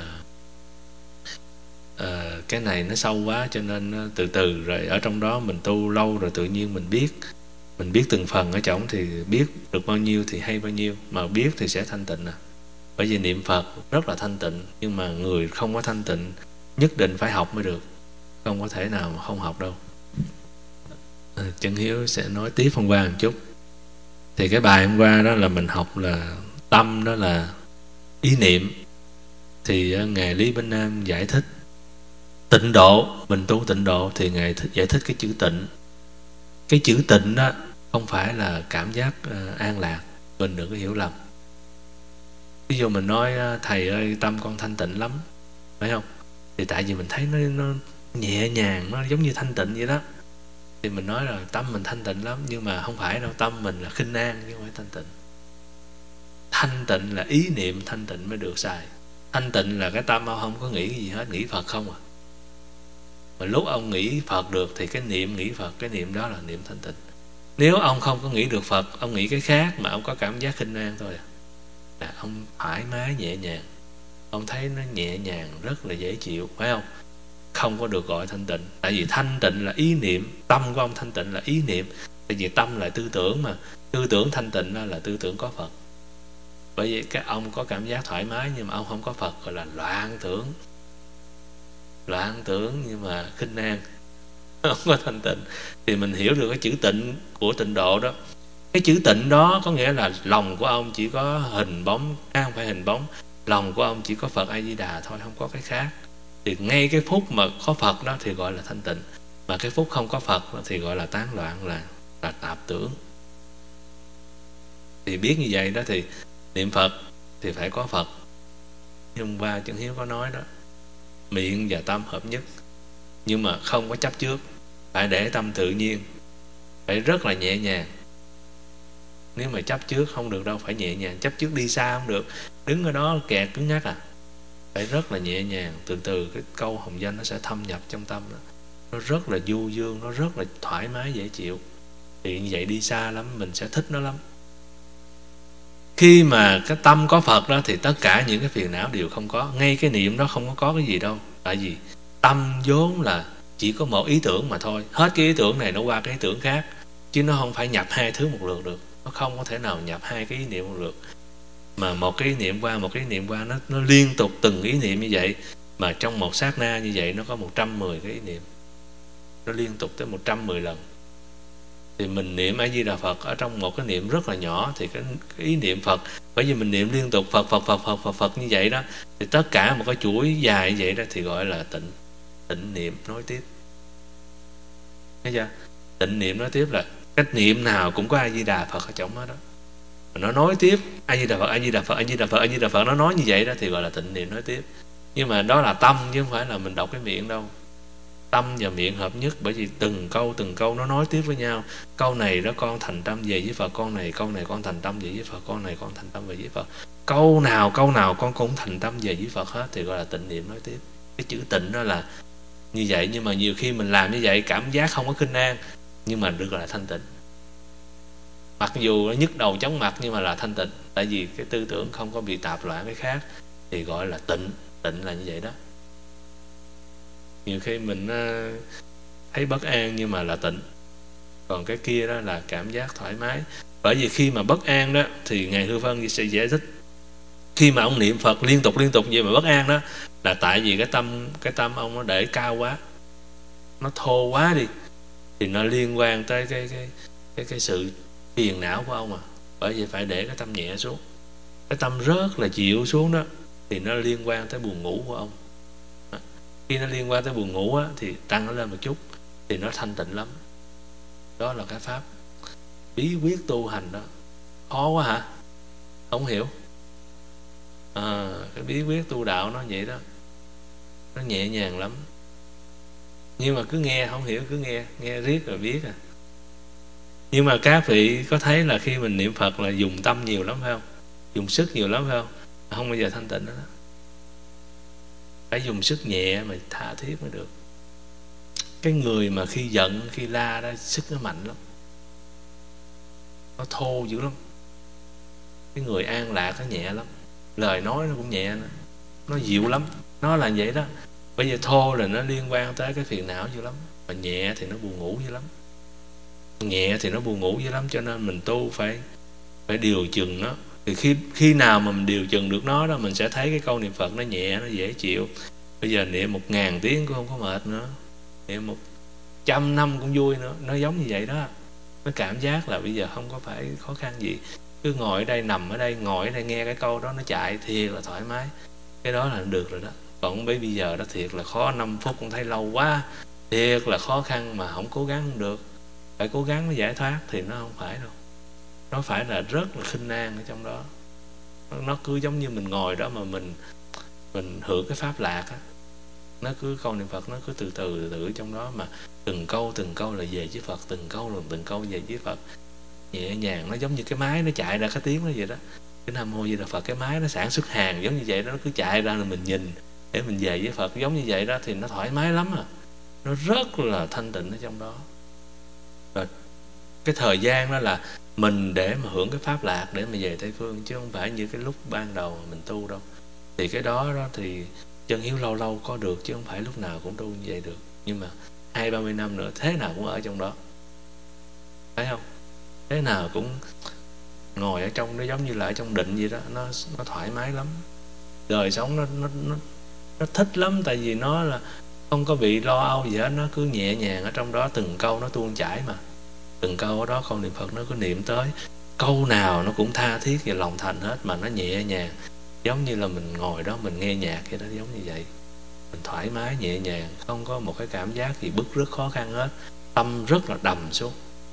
à, cái này nó sâu quá, cho nên từ từ rồi ở trong đó mình tu lâu rồi tự nhiên mình biết. Mình biết từng phần ở trong thì biết được bao nhiêu thì hay bao nhiêu. Mà biết thì sẽ thanh tịnh à. Bởi vì niệm Phật rất là thanh tịnh, nhưng mà người không có thanh tịnh nhất định phải học mới được, không có thể nào mà không học đâu. à, Chân Hiếu sẽ nói tiếp hôm qua một chút. Thì cái bài hôm qua đó là mình học là tâm đó là ý niệm. Thì Ngài Lý Bỉnh Nam giải thích tịnh độ, mình tu tịnh độ thì Ngài giải thích cái chữ tịnh. Cái chữ tịnh đó không phải là cảm giác uh, an lạc, mình đừng có hiểu lầm. Ví dụ mình nói thầy ơi tâm con thanh tịnh lắm, phải không? Thì tại vì mình thấy nó, nó nhẹ nhàng, nó giống như thanh tịnh vậy đó, thì mình nói là tâm mình thanh tịnh lắm. Nhưng mà không phải đâu, tâm mình là khinh an chứ không phải thanh tịnh. Thanh tịnh là ý niệm thanh tịnh mới được xài. Thanh tịnh là cái tâm ông không có nghĩ cái gì hết, nghĩ Phật không à. Mà lúc ông nghĩ Phật được thì cái niệm nghĩ Phật, cái niệm đó là niệm thanh tịnh. Nếu ông không có nghĩ được Phật, ông nghĩ cái khác mà ông có cảm giác khinh an thôi à, là ông thoải mái nhẹ nhàng, ông thấy nó nhẹ nhàng rất là dễ chịu, phải không? Không có được gọi thanh tịnh. Tại vì thanh tịnh là ý niệm, tâm của ông thanh tịnh là ý niệm. Tại vì tâm là tư tưởng mà, tư tưởng thanh tịnh là tư tưởng có Phật. Bởi vì các ông có cảm giác thoải mái nhưng mà ông không có Phật, gọi là loạn tưởng. Loạn tưởng nhưng mà khinh an, không có thanh tịnh. Thì mình hiểu được cái chữ tịnh của tịnh độ đó. Cái chữ tịnh đó có nghĩa là lòng của ông chỉ có hình bóng, à, không phải hình bóng, lòng của ông chỉ có Phật A Di Đà thôi, không có cái khác. Thì ngay cái phút mà có Phật đó thì gọi là thanh tịnh, mà cái phút không có Phật thì gọi là tán loạn, là, là tạp tưởng. Thì biết như vậy đó thì niệm Phật thì phải có Phật. Nhưng qua Chân Hiếu có nói đó, miệng và tâm hợp nhất, nhưng mà không có chấp trước, phải để tâm tự nhiên, phải rất là nhẹ nhàng. Nếu mà chấp trước không được đâu, phải nhẹ nhàng. Chấp trước đi xa không được, đứng ở đó kẹt cứng ngắc à. Phải rất là nhẹ nhàng, từ từ cái câu hồng danh nó sẽ thâm nhập trong tâm đó. Nó rất là du dương, nó rất là thoải mái dễ chịu. Thì như vậy đi xa lắm, mình sẽ thích nó lắm. Khi mà cái tâm có Phật đó thì tất cả những cái phiền não đều không có. Ngay cái niệm đó không có có cái gì đâu. Tại vì tâm vốn là chỉ có một ý tưởng mà thôi. Hết cái ý tưởng này nó qua cái ý tưởng khác, chứ nó không phải nhập hai thứ một lượt được. Nó không có thể nào nhập hai cái ý niệm một lượt. Mà một cái ý niệm qua một cái ý niệm qua, Nó, nó liên tục từng ý niệm như vậy. Mà trong một sát na như vậy nó có một trăm mười cái ý niệm. Nó liên tục tới một trăm mười lần. thì mình niệm A Di Đà Phật ở trong một cái niệm rất là nhỏ, thì cái, cái ý niệm Phật, bởi vì mình niệm liên tục Phật Phật Phật Phật Phật Phật như vậy đó, thì tất cả một cái chuỗi dài như vậy đó thì gọi là tịnh tịnh niệm nối tiếp. Thấy chưa? Tịnh niệm nối tiếp là cách niệm nào cũng có A Di Đà Phật ở trong đó đó, nó nói tiếp A Di Đà Phật A Di Đà Phật A Di Đà Phật A Di Đà Phật, nó nói như vậy đó thì gọi là tịnh niệm nói tiếp. Nhưng mà đó là tâm chứ không phải là mình đọc cái miệng đâu. Tâm và miệng hợp nhất, bởi vì từng câu từng câu nó nói tiếp với nhau. Câu này đó con thành tâm về với Phật, con này câu này con thành tâm về với Phật, con này con thành tâm về với Phật. Câu nào câu nào con cũng thành tâm về với Phật hết thì gọi là tịnh niệm nói tiếp. Cái chữ tịnh đó là như vậy, nhưng mà nhiều khi mình làm như vậy cảm giác không có khinh an, nhưng mà được gọi là thanh tịnh. Mặc dù nó nhức đầu chóng mặt nhưng mà là thanh tịnh, tại vì cái tư tưởng không có bị tạp loạn cái khác thì gọi là tịnh. Tịnh là như vậy đó. Nhiều khi mình thấy bất an nhưng mà là tịnh, còn cái kia đó là cảm giác thoải mái. Bởi vì khi mà bất an đó thì Ngài Hư Vân sẽ giải thích, khi mà ông niệm Phật liên tục liên tục vậy mà bất an đó là tại vì cái tâm cái tâm ông nó để cao quá, nó thô quá đi, thì nó liên quan tới cái cái cái cái sự phiền não của ông à. Bởi vì phải để cái tâm nhẹ xuống, cái tâm rất là chịu xuống đó thì nó liên quan tới buồn ngủ của ông. Khi nó liên quan tới buồn ngủ á, thì tăng nó lên một chút thì nó thanh tịnh lắm. Đó là cái pháp bí quyết tu hành đó. Khó quá hả? Không hiểu à? Cái bí quyết tu đạo nó vậy đó, nó nhẹ nhàng lắm. Nhưng mà cứ nghe không hiểu, cứ nghe nghe riết rồi biết à. Nhưng mà các vị có thấy là khi mình niệm Phật là dùng tâm nhiều lắm phải không? Dùng sức nhiều lắm phải không? Không bao giờ thanh tịnh đó, đó. Phải dùng sức nhẹ mà tha thiết mới được. Cái người mà khi giận, khi la đó, sức nó mạnh lắm, nó thô dữ lắm. Cái người an lạc nó nhẹ lắm, lời nói nó cũng nhẹ nữa, nó dịu lắm. Nó là vậy đó. Bây giờ thô là nó liên quan tới cái phiền não dữ lắm, mà nhẹ thì nó buồn ngủ dữ lắm. Nhẹ thì nó buồn ngủ dữ lắm, cho nên mình tu phải phải điều chừng nó. Thì khi khi nào mà mình điều chừng được nó đó, mình sẽ thấy cái câu niệm Phật nó nhẹ, nó dễ chịu. Bây giờ niệm một ngàn tiếng cũng không có mệt nữa, niệm một trăm năm cũng vui nữa. Nó giống như vậy đó. Nó cảm giác là bây giờ không có phải khó khăn gì. Cứ ngồi ở đây, nằm ở đây, ngồi ở đây nghe cái câu đó nó chạy thiệt là thoải mái. Cái đó là được rồi đó. Còn bây giờ đó thiệt là khó, năm phút cũng thấy lâu quá, thiệt là khó khăn mà không cố gắng không được. Phải cố gắng mới giải thoát thì nó không phải đâu. Nó phải là rất là khinh an ở trong đó. Nó cứ giống như mình ngồi đó mà mình mình hưởng cái pháp lạc á. Nó cứ câu niệm Phật nó cứ từ từ từ từ trong đó, mà từng câu từng câu là về với Phật, từng câu là từng câu về với Phật, nhẹ nhàng. Nó giống như cái máy nó chạy ra cái tiếng nó vậy đó. Cái Nam Mô Di Đà Phật, cái máy nó sản xuất hàng giống như vậy đó, nó cứ chạy ra là mình nhìn để mình về với Phật giống như vậy đó, thì nó thoải mái lắm à. Nó rất là thanh tịnh ở trong đó. Rồi cái thời gian đó là mình để mà hưởng cái pháp lạc để mà về Tây Phương, chứ không phải như cái lúc ban đầu mình tu đâu. Thì cái đó đó thì chân hiếu lâu lâu có được, chứ không phải lúc nào cũng tu như vậy được. Nhưng mà hai ba mươi năm nữa thế nào cũng ở trong đó, thấy không? Thế nào cũng ngồi ở trong nó giống như là ở trong định vậy đó. Nó nó thoải mái lắm. Đời sống nó nó nó nó thích lắm, tại vì nó là không có bị lo âu gì hết, nó cứ nhẹ nhàng ở trong đó. Từng câu nó tuôn chảy mà, từng câu ở đó câu niệm Phật nó cứ niệm tới, câu nào nó cũng tha thiết và lòng thành hết, mà nó nhẹ nhàng, giống như là mình ngồi đó mình nghe nhạc vậy đó, giống như vậy. Mình thoải mái nhẹ nhàng, không có một cái cảm giác gì bức rứt khó khăn hết. Tâm rất là đầm xuống.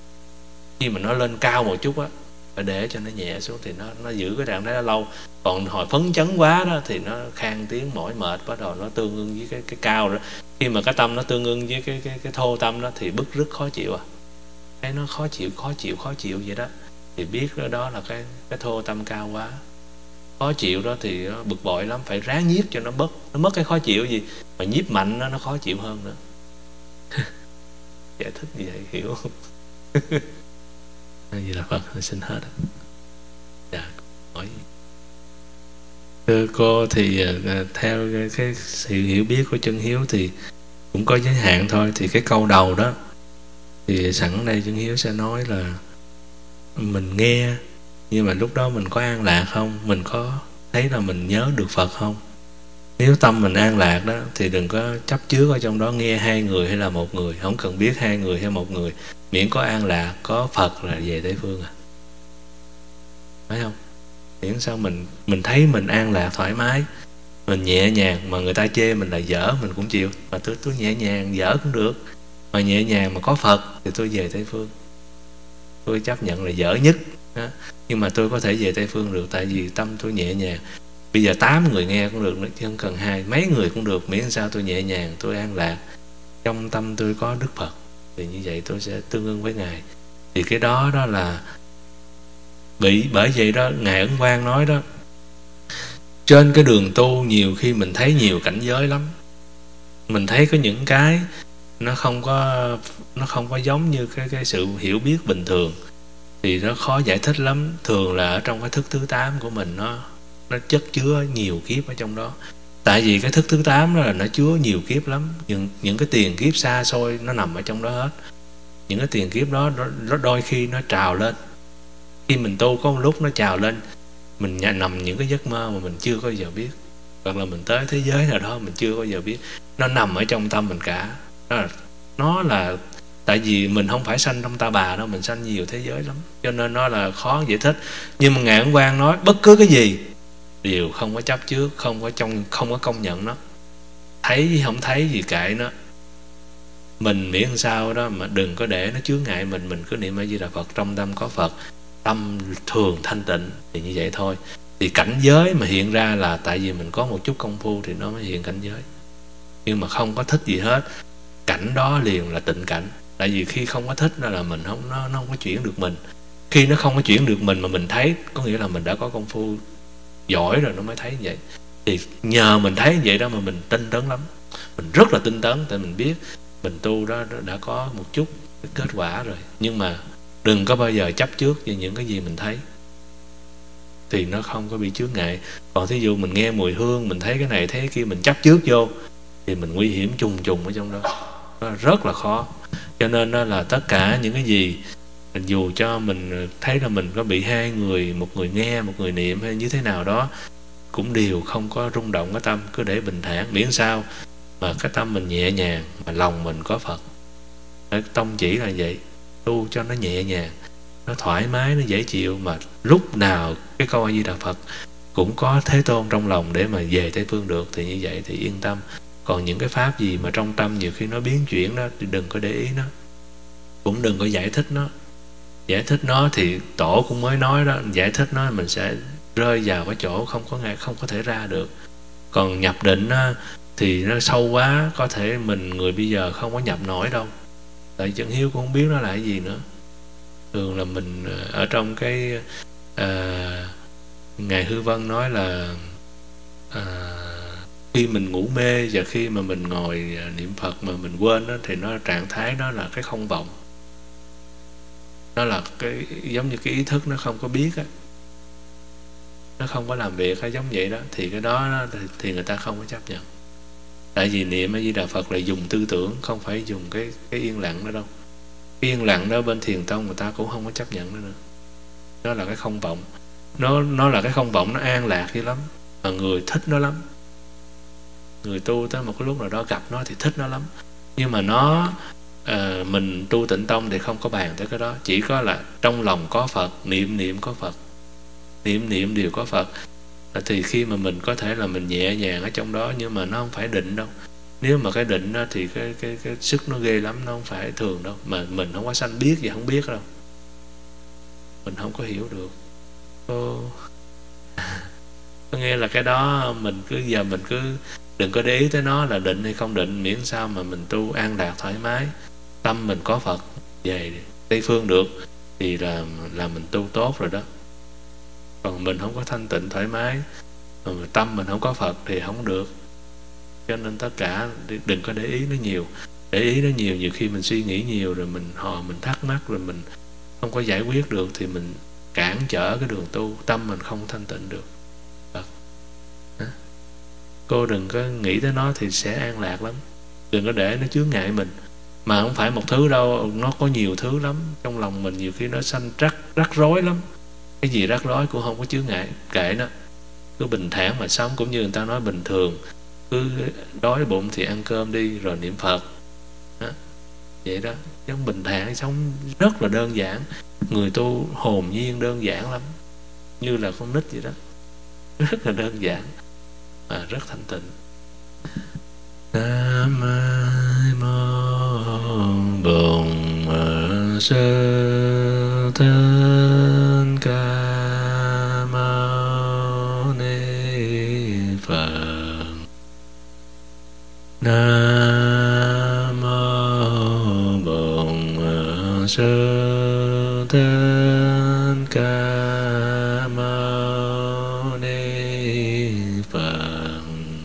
Khi mà nó lên cao một chút á, phải để cho nó nhẹ xuống thì nó nó giữ cái trạng thái đó lâu. Còn hồi phấn chấn quá đó thì nó khang tiếng mỏi mệt, bắt đầu nó tương ưng với cái cái cao đó. Khi mà cái tâm nó tương ưng với cái cái cái thô tâm đó thì bức rứt khó chịu à. Thấy nó khó chịu khó chịu khó chịu vậy đó, thì biết đó, đó là cái cái thô tâm cao quá. Khó chịu đó thì nó bực bội lắm, phải ráng nhiếp cho nó bớt. Nó mất cái khó chịu gì mà nhiếp mạnh nó nó khó chịu hơn nữa. Giải thích như vậy hiểu không? Vậy là Phật xin hết. Dạ, hỏi thưa cô thì theo cái sự hiểu biết của chân hiếu thì cũng có giới hạn thôi. Thì cái câu đầu đó thì sẵn đây chân hiếu sẽ nói là mình nghe, nhưng mà lúc đó mình có an lạc không? Mình có thấy là mình nhớ được Phật không? Nếu tâm mình an lạc đó thì đừng có chấp chứa ở trong đó nghe hai người hay là một người, không cần biết hai người hay một người, miễn có an lạc, có Phật là về Tây Phương à. Phải không? Miễn sao mình mình thấy mình an lạc thoải mái, mình nhẹ nhàng, mà người ta chê mình là dở mình cũng chịu, mà tôi tôi nhẹ nhàng dở cũng được, mà nhẹ nhàng mà có Phật thì tôi về Tây Phương. Tôi chấp nhận là dở nhất đó, nhưng mà tôi có thể về Tây Phương được, tại vì tâm tôi nhẹ nhàng. Bây giờ tám người nghe cũng được nữa, chứ không cần hai, mấy người cũng được, miễn sao tôi nhẹ nhàng, tôi an lạc, trong tâm tôi có Đức Phật, thì như vậy tôi sẽ tương ưng với Ngài. Thì cái đó đó là bị, bởi vậy đó Ngài Ấn Quang nói đó, trên cái đường tu nhiều khi mình thấy nhiều cảnh giới lắm, mình thấy có những cái nó không có nó không có giống như cái cái sự hiểu biết bình thường, thì nó khó giải thích lắm. Thường là ở trong cái thức thứ tám của mình, nó nó chất chứa nhiều kiếp ở trong đó. Tại vì cái thức thứ tám đó là nó chứa nhiều kiếp lắm, những những cái tiền kiếp xa xôi nó nằm ở trong đó hết. Những cái tiền kiếp đó nó đôi khi nó trào lên, khi mình tu có một lúc nó trào lên, mình nằm những cái giấc mơ mà mình chưa có giờ biết, hoặc là mình tới thế giới nào đó mình chưa có giờ biết, nó nằm ở trong tâm mình cả. Nó là, nó là tại vì mình không phải sanh trong Ta Bà đâu, mình sanh nhiều thế giới lắm, cho nên nó là khó giải thích. Nhưng mà Ngài Ấn Quang nói bất cứ cái gì đều không có chấp trước, không có trong không có công nhận nó, thấy gì không thấy gì kệ nó, mình miễn làm sao đó mà đừng có để nó chướng ngại mình. Mình cứ niệm A Di Đà Phật, trong tâm có Phật, tâm thường thanh tịnh, thì như vậy thôi. Thì cảnh giới mà hiện ra là tại vì mình có một chút công phu thì nó mới hiện cảnh giới, nhưng mà không có thích gì hết, cảnh đó liền là tịnh cảnh. Tại vì khi không có thích đó là mình không nó, nó không có chuyển được mình. Khi nó không có chuyển được mình mà mình thấy, có nghĩa là mình đã có công phu giỏi rồi nó mới thấy như vậy. Thì nhờ mình thấy như vậy đó mà mình tinh tấn lắm, mình rất là tinh tấn, tại mình biết mình tu đó đã có một chút kết quả rồi. Nhưng mà đừng có bao giờ chấp trước về những cái gì mình thấy, thì nó không có bị chướng ngại. Còn thí dụ mình nghe mùi hương, mình thấy cái này thấy cái kia, mình chấp trước vô thì mình nguy hiểm trùng trùng ở trong đó, nó rất là khó. Cho nên đó là tất cả những cái gì, dù cho mình thấy là mình có bị hai người, một người nghe một người niệm hay như thế nào đó, cũng đều không có rung động cái tâm, cứ để bình thản, miễn sao mà cái tâm mình nhẹ nhàng, mà lòng mình có Phật. Tông chỉ là vậy, tu cho nó nhẹ nhàng, nó thoải mái, nó dễ chịu, mà lúc nào cái câu A Di Đà Phật cũng có Thế Tôn trong lòng để mà về Tây Phương được, thì như vậy thì yên tâm. Còn những cái pháp gì mà trong tâm nhiều khi nó biến chuyển đó thì đừng có để ý nó, cũng đừng có giải thích nó. Giải thích nó thì tổ cũng mới nói đó, giải thích nó mình sẽ rơi vào cái chỗ không có ngày không có thể ra được. Còn nhập định á, thì nó sâu quá, có thể mình người bây giờ không có nhập nổi đâu, tại chân hiếu cũng không biết nó là cái gì nữa. Thường là mình ở trong cái à, Ngài Hư Vân nói là à, khi mình ngủ mê và khi mà mình ngồi niệm Phật mà mình quên đó, thì nó trạng thái đó là cái không vọng, nó là cái giống như cái ý thức nó không có biết á, nó không có làm việc hay giống vậy đó, thì cái đó thì người ta không có chấp nhận. Tại vì niệm A Di Đà Phật là dùng tư tưởng, không phải dùng cái cái yên lặng đó đâu. Cái yên lặng đó bên Thiền Tông người ta cũng không có chấp nhận nữa nữa. Nó là cái không vọng, nó nó là cái không vọng, nó an lạc dữ lắm, mà người thích nó lắm. Người tu tới một cái lúc nào đó gặp nó thì thích nó lắm. Nhưng mà nó à, mình tu Tịnh Tông thì không có bàn tới cái đó, chỉ có là trong lòng có Phật, niệm niệm có Phật, niệm niệm đều có Phật. Thì khi mà mình có thể là mình nhẹ nhàng ở trong đó, nhưng mà nó không phải định đâu. Nếu mà cái định đó thì cái, cái, cái sức nó ghê lắm, nó không phải thường đâu. Mà mình không có sanh biết gì không biết đâu, mình không có hiểu được. Ô... có nghĩa là cái đó mình cứ giờ mình cứ đừng có để ý tới nó là định hay không định, miễn sao mà mình tu an lạc thoải mái, tâm mình có Phật, về Tây Phương được thì là, là mình tu tốt rồi đó. Còn mình không có thanh tịnh thoải mái, mà tâm mình không có Phật thì không được. Cho nên tất cả đừng có để ý nó nhiều. Để ý nó nhiều, nhiều khi mình suy nghĩ nhiều rồi mình hò, mình thắc mắc, rồi mình không có giải quyết được, thì mình cản trở cái đường tu, tâm mình không thanh tịnh được. Phật. Cô đừng có nghĩ tới nó thì sẽ an lạc lắm. Đừng có để nó chướng ngại mình. Mà không phải một thứ đâu, nó có nhiều thứ lắm. Trong lòng mình nhiều khi nó sanh rắc, rắc rối lắm. Cái gì rắc rối cũng không có chướng ngại, kệ nó, cứ bình thản mà sống. Cũng như người ta nói bình thường, cứ đói bụng thì ăn cơm đi rồi niệm Phật đó. Vậy đó, giống bình thản, sống rất là đơn giản. Người tu hồn nhiên đơn giản lắm, như là con nít vậy đó, rất là đơn giản và rất thanh tịnh. Nam mô Bổn Sư Thích Ca Mâu Ni Phật. Nam mô Bổn Sư Thích Ca Mâu Ni Phật.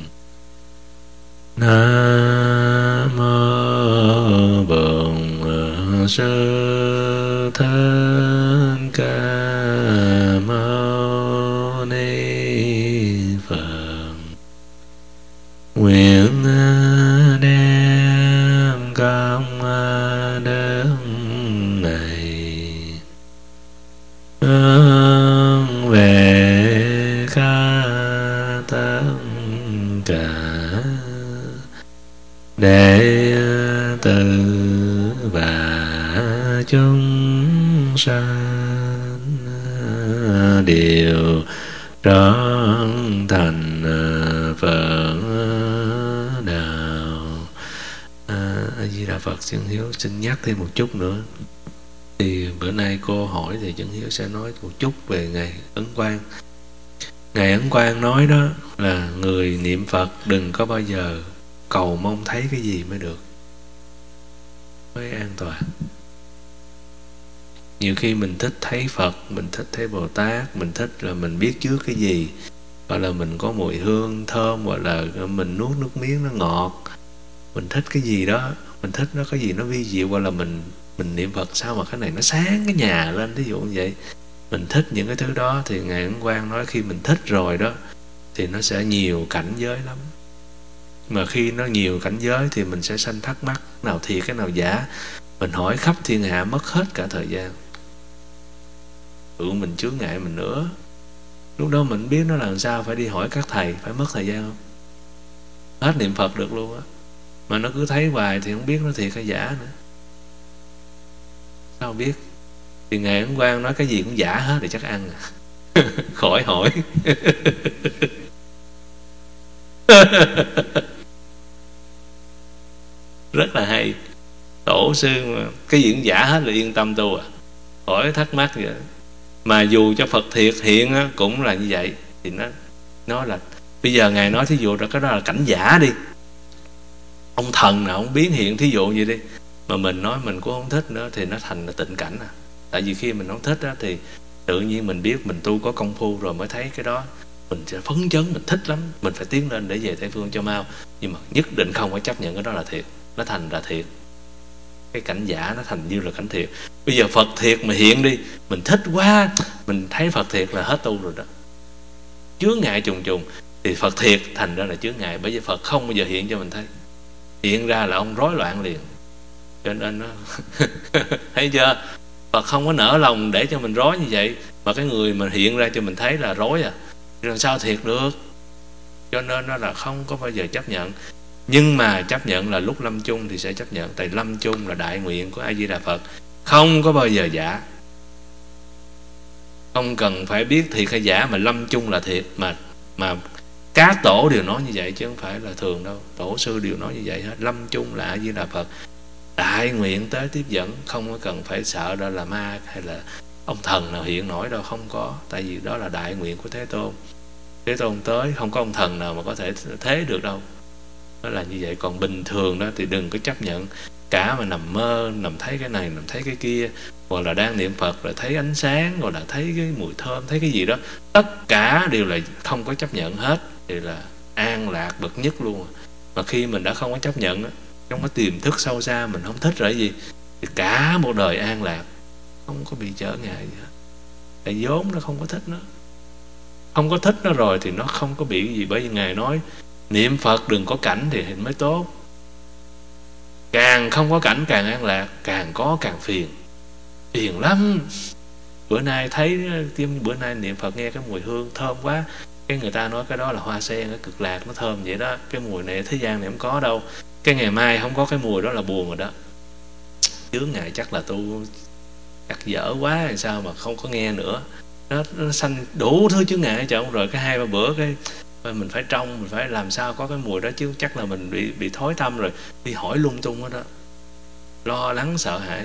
Nam mô Bổn Sư Thích Ca Mâu Ni Phật. Nguyện đem công đức này hướng về khắp tất cả đệ tử và chúng sanh đều trở thành Phật đạo. A Di Đà Phật. Chân Hiếu xin nhắc thêm một chút nữa. Thì bữa nay cô hỏi thì Chân Hiếu sẽ nói một chút về Ngài Ấn Quang. Ngài Ấn Quang nói đó là người niệm Phật đừng có bao giờ cầu mong thấy cái gì mới được, mới an toàn. Nhiều khi mình thích thấy Phật, mình thích thấy Bồ Tát, mình thích là mình biết trước cái gì, hoặc là mình có mùi hương thơm, hoặc là mình nuốt nước miếng nó ngọt, mình thích cái gì đó, mình thích nó có gì nó vi diệu, hoặc là mình mình niệm Phật sao mà cái này nó sáng cái nhà lên, ví dụ như vậy. Mình thích những cái thứ đó thì Ngài Ấn Quang nói khi mình thích rồi đó thì nó sẽ nhiều cảnh giới lắm. Mà khi nó nhiều cảnh giới thì mình sẽ sanh thắc mắc, nào thiệt cái nào giả. Mình hỏi khắp thiên hạ mất hết cả thời gian, tự mình chướng ngại mình nữa. Lúc đó mình biết nó làm sao, phải đi hỏi các thầy, phải mất thời gian không? Hết niệm Phật được luôn á. Mà nó cứ thấy hoài thì không biết nó thiệt hay giả nữa. Sao biết? Thì Ngài Ấn Quang nói cái gì cũng giả hết thì chắc ăn à. Khỏi hỏi. Rất là hay. Tổ sư mà cái gì cũng giả hết là yên tâm tu à, khỏi thắc mắc vậy. Mà dù cho Phật thiệt hiện á, cũng là như vậy. Thì nó nó là bây giờ Ngài nói thí dụ là cái đó là cảnh giả đi, ông thần nào không biến hiện thí dụ vậy đi, mà mình nói mình cũng không thích nữa thì nó thành là tịnh cảnh à. Tại vì khi mình không thích á, thì tự nhiên mình biết mình tu có công phu rồi mới thấy cái đó, mình sẽ phấn chấn, mình thích lắm, mình phải tiến lên để về Tây Phương cho mau. Nhưng mà nhất định không phải chấp nhận cái đó là thiệt, nó thành là thiệt. Cái cảnh giả nó thành như là cảnh thiệt. Bây giờ Phật thiệt mà hiện đi, mình thích quá, mình thấy Phật thiệt là hết tu rồi đó, chướng ngại trùng trùng. Thì Phật thiệt thành ra là chướng ngại, bởi vì Phật không bao giờ hiện cho mình thấy. Hiện ra là ông rối loạn liền. Cho nên nó thấy chưa, Phật không có nỡ lòng để cho mình rối như vậy. Mà cái người mà hiện ra cho mình thấy là rối à, thì làm sao thiệt được. Cho nên nó là không có bao giờ chấp nhận. Nhưng mà chấp nhận là lúc lâm chung thì sẽ chấp nhận. Tại lâm chung là đại nguyện của A Di Đà Phật, không có bao giờ giả. Không cần phải biết thiệt hay giả, mà lâm chung là thiệt. Mà mà các tổ đều nói như vậy chứ không phải là thường đâu. Tổ sư đều nói như vậy hết. Lâm chung là A Di Đà Phật, đại nguyện tới tiếp dẫn. Không có cần phải sợ đó là ma hay là ông thần nào hiện nổi đâu, không có. Tại vì đó là đại nguyện của Thế Tôn. Thế Tôn tới, không có ông thần nào mà có thể thế được đâu. Nó là như vậy. Còn bình thường đó thì đừng có chấp nhận. Cả mà nằm mơ, nằm thấy cái này, nằm thấy cái kia, hoặc là đang niệm Phật rồi thấy ánh sáng, hoặc là thấy cái mùi thơm, thấy cái gì đó, tất cả đều là không có chấp nhận hết, thì là an lạc bậc nhất luôn. Mà khi mình đã không có chấp nhận, trong cái tiềm thức sâu xa mình không thích rồi gì, thì cả một đời an lạc, không có bị trở ngại gì hết. Tại vốn nó không có thích nó, không có thích nó rồi thì nó không có bị gì. Bởi vì Ngài nói niệm Phật đừng có cảnh thì mới tốt. Càng không có cảnh càng an lạc, càng có càng phiền, phiền lắm. Bữa nay thấy, bữa nay niệm Phật nghe cái mùi hương thơm quá, cái người ta nói cái đó là hoa sen, cái cực lạc nó thơm vậy đó, cái mùi này thế gian này không có đâu, cái ngày mai không có cái mùi đó là buồn rồi đó. Chướng ngại chắc là tu chắc dở quá hay sao mà không có nghe nữa, nó, nó sanh đủ thứ chướng ngại chọn rồi cái hai ba bữa cái mình phải trong, mình phải làm sao có cái mùi đó chứ, chắc là mình bị bị thối tâm rồi, đi hỏi lung tung hết đó, lo lắng sợ hãi.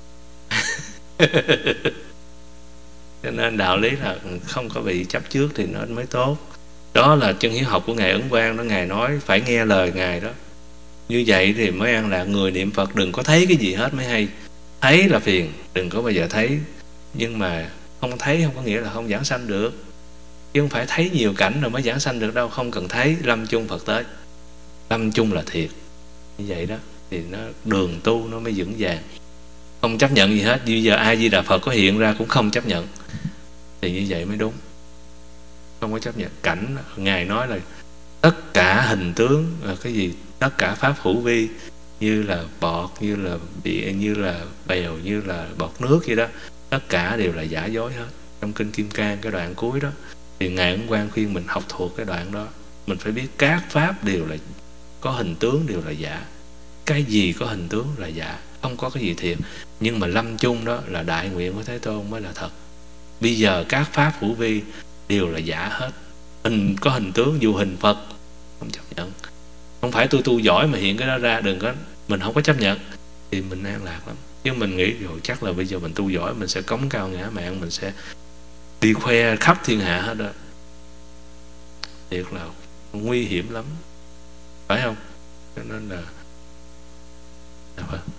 Cho nên đạo lý là không có bị chấp trước thì nó mới tốt. Đó là chân hiếu học của Ngài Ấn Quang đó, Ngài nói phải nghe lời Ngài đó. Như vậy thì mới ăn là người niệm Phật đừng có thấy cái gì hết mới hay. Thấy là phiền, đừng có bao giờ thấy. Nhưng mà không thấy không có nghĩa là không giảng sanh được, chứ không phải thấy nhiều cảnh rồi mới giảng sanh được đâu. Không cần thấy, lâm chung Phật tới, lâm chung là thiệt. Như vậy đó thì nó đường tu nó mới vững vàng. Không chấp nhận gì hết. Bây giờ A Di Đà Phật có hiện ra cũng không chấp nhận, thì như vậy mới đúng. Không có chấp nhận cảnh. Ngài nói là tất cả hình tướng là cái gì, tất cả pháp hữu vi, như là bọt, như là bị, như là bèo, như là bọt nước vậy đó, tất cả đều là giả dối hết. Trong kinh Kim Cang cái đoạn cuối đó thì Ngài Ấn Quang khuyên mình học thuộc cái đoạn đó. Mình phải biết các pháp đều là có hình tướng, đều là giả. Cái gì có hình tướng là giả, không có cái gì thiệt. Nhưng mà lâm chung đó là đại nguyện của Thế Tôn mới là thật. Bây giờ các pháp hữu vi đều là giả hết. Hình có hình tướng, dù hình Phật không chấp nhận. Không phải tôi tu giỏi mà hiện cái đó ra, đừng có, mình không có chấp nhận thì mình an lạc lắm. Chứ mình nghĩ rồi chắc là bây giờ mình tu giỏi mình sẽ cống cao ngã mạng, mình sẽ đi khoe khắp thiên hạ hết đó. Thiệt là nguy hiểm lắm, phải không? Cho nên là